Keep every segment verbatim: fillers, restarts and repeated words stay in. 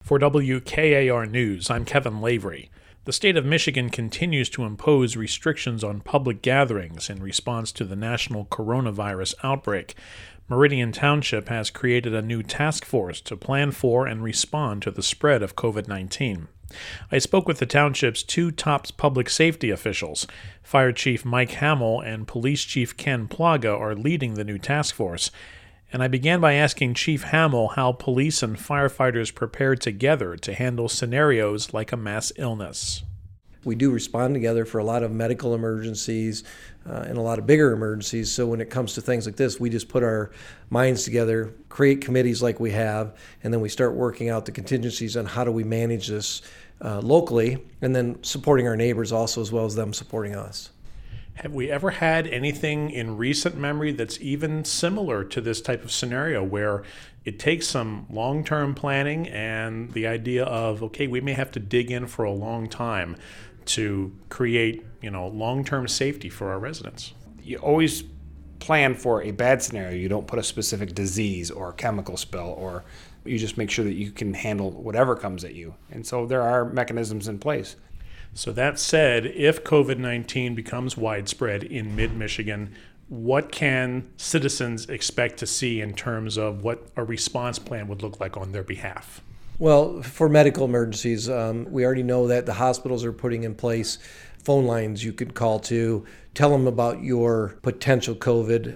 For W K A R News, I'm Kevin Lavery. The state of Michigan continues to impose restrictions on public gatherings in response to the national coronavirus outbreak. Meridian Township has created a new task force to plan for and respond to the spread of covid nineteen. I spoke with the township's two top public safety officials. Fire Chief Mike Hamill and Police Chief Ken Plaga are leading the new task force. And I began by asking Chief Hamill how police and firefighters prepare together to handle scenarios like a mass illness. We do respond together for a lot of medical emergencies uh, and a lot of bigger emergencies. So when it comes to things like this, we just put our minds together, create committees like we have, and then we start working out the contingencies on how do we manage this uh, locally, and then supporting our neighbors also as well as them supporting us. Have we ever had anything in recent memory that's even similar to this type of scenario where it takes some long-term planning and the idea of, okay, we may have to dig in for a long time to create, you know, long-term safety for our residents? You always plan for a bad scenario. You don't put a specific disease or chemical spill, or you just make sure that you can handle whatever comes at you. And so there are mechanisms in place. So that said, if covid nineteen becomes widespread in mid-Michigan, what can citizens expect to see in terms of what a response plan would look like on their behalf? Well, for medical emergencies, um, we already know that the hospitals are putting in place phone lines you could call to, tell them about your potential COVID,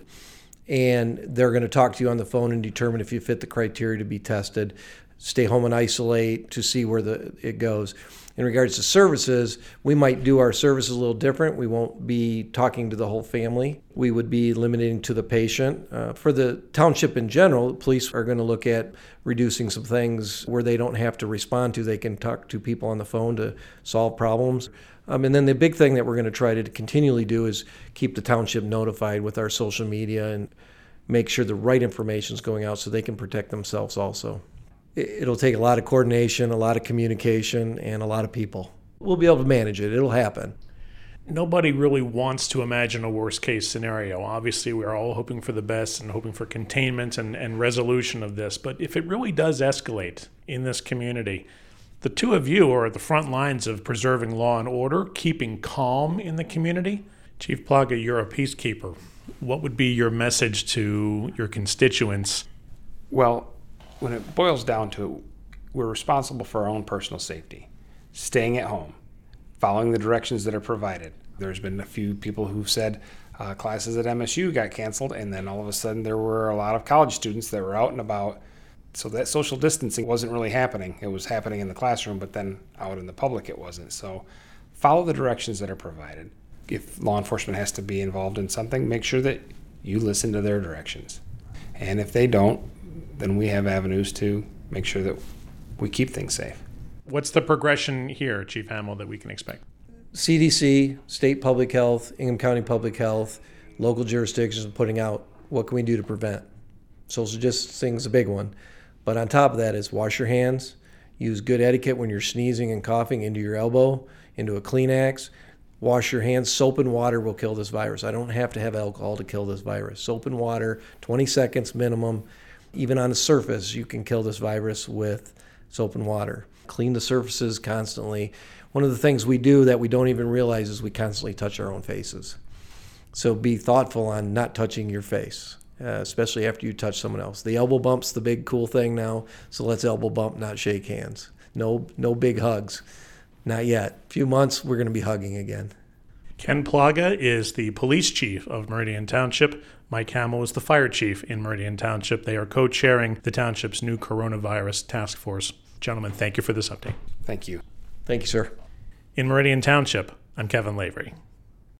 and they're going to talk to you on the phone and determine if you fit the criteria to be tested. Stay home and isolate to see where the it goes. In regards to services, we might do our services a little different. We won't be talking to the whole family. We would be limiting to the patient. Uh, for the township in general, the police are going to look at reducing some things where they don't have to respond to. They can talk to people on the phone to solve problems. Um, and then the big thing that we're going to try to continually do is keep the township notified with our social media and make sure the right information is going out so they can protect themselves also. It'll take a lot of coordination, a lot of communication, and a lot of people. We'll be able to manage it. It'll happen. Nobody really wants to imagine a worst-case scenario. Obviously, we're all hoping for the best and hoping for containment and, and resolution of this. But if it really does escalate in this community, the two of you are at the front lines of preserving law and order, keeping calm in the community. Chief Plaga, you're a peacekeeper. What would be your message to your constituents? Well, when it boils down to it, we're responsible for our own personal safety. Staying at home, following the directions that are provided. There's been a few people who've said uh, classes at M S U got canceled, and then all of a sudden there were a lot of college students that were out and about. So that social distancing wasn't really happening. It was happening in the classroom, but then out in the public it wasn't. So follow the directions that are provided. If law enforcement has to be involved in something, make sure that you listen to their directions. And if they don't, then we have avenues to make sure that we keep things safe. What's the progression here, Chief Hamill, that we can expect? C D C, state public health, Ingham County Public Health, local jurisdictions putting out what can we do to prevent. Social distancing is a big one. But on top of that is wash your hands, use good etiquette when you're sneezing and coughing into your elbow, into a Kleenex. Wash your hands. Soap and water will kill this virus. I don't have to have alcohol to kill this virus. Soap and water, twenty seconds minimum. Even on the surface, you can kill this virus with soap and water. Clean the surfaces constantly. One of the things we do that we don't even realize is we constantly touch our own faces. So be thoughtful on not touching your face, uh, especially after you touch someone else. The elbow bump's the big cool thing now, so let's elbow bump, not shake hands. No, no big hugs. Not yet. A few months, we're going to be hugging again. Ken Plaga is the police chief of Meridian Township. Mike Hamill is the fire chief in Meridian Township. They are co-chairing the township's new coronavirus task force. Gentlemen, thank you for this update. Thank you. Thank you, sir. In Meridian Township, I'm Kevin Lavery.